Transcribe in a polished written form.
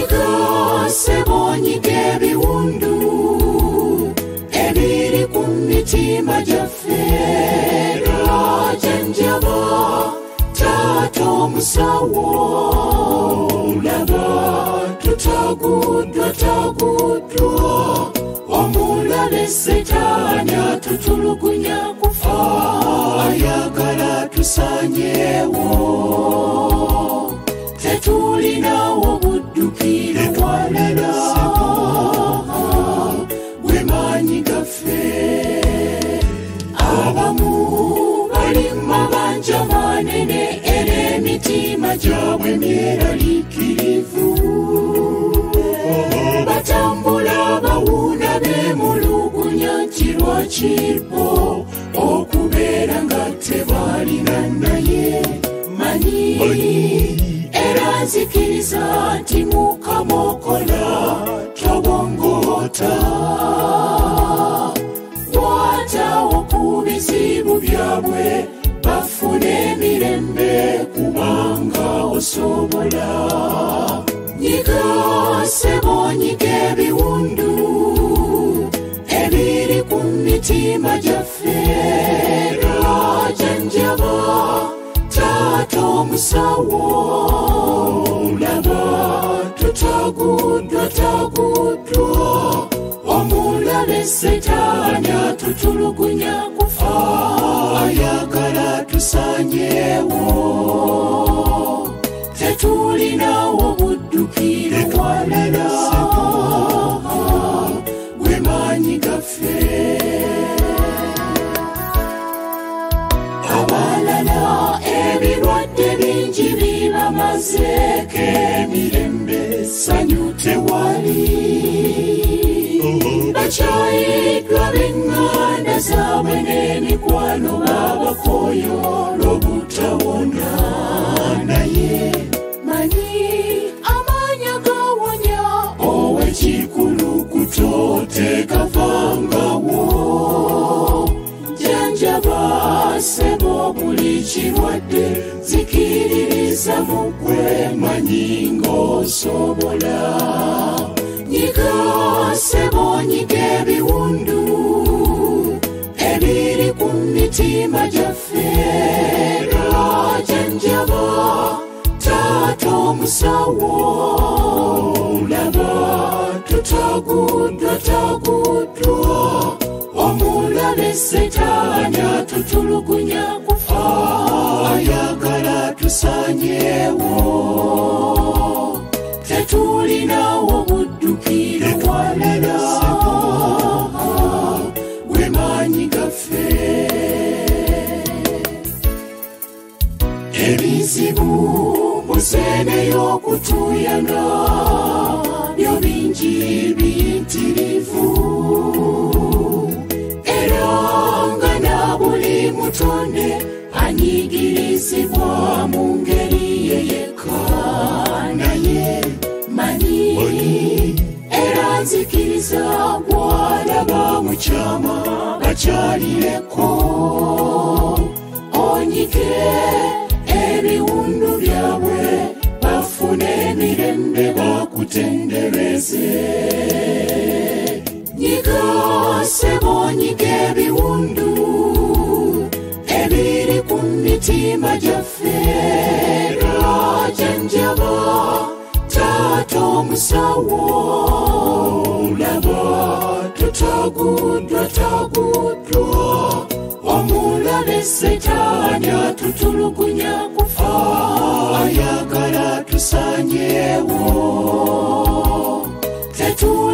nyiga ssebo nyiga ebiwundu ebiri ku mitima gyaffe janjaba taata omusawo laba tutaguddwa omulala setaani atutulugunya kufa ayagala tusanyeewo tetulinawo buddukiro walala gwe maanyi gaffe abamu bali mabanja manene era emitima gyabwe myeraliikirivu batambula bawuuna beemulugunya kirwakiripo okubeera nga tebaalina naye manyi era nzikiriza nti Mukama okola tobongoota kwatawo ku bizibu byabwe bafune emirembe kubanga osobola nyiga ssebo nyiga ebiwundu ebiri ku mitima gyaffe janjaba taata omusawo laba tutaguddwa omulala setaani atutulugunya kufa ayagala tusanyeewo tetulinawo buddukiro walala gwe maanyi gaffe abalala ebirwadde bingi bibamazeeko emirembe sanyu tewali bakyayiddwa b'eŋŋanda zaabwe n'emikwano babakooyo lw'obutawona naye manyi amaanyi agawonya ow'ekikulukuto tekavangawo janjaba ssebo buli kirwadde zikiririza mu ggwe manyi ng'osobola nyiga ssebo nyiga ebiwundu ebiri ku mitima gyaffe janjaba taata omusawo laba tutaguddwa omulala setaani atutulugunya kufa ayagala tusanyeewo tetulinawo buddukiro walala gwe maanyi gaffe ebizibu muzeene y'okutuyana byo bingi biyitirivu era nga na buli mutonde anyigirizibwa mu ngeri yeyeka naye manyi era nzikiriza bw'alaba mu kyama bakyalireko onyike ebiwundu byabwe bafune emirembe bakutendereze nyiga ssebo nyiga ebiwundu ebiri ku mitima gyaffe janjaba taata omusawo laba tutaguddwa omulala setaani atutulugunya kufa ayagala tusanyeewo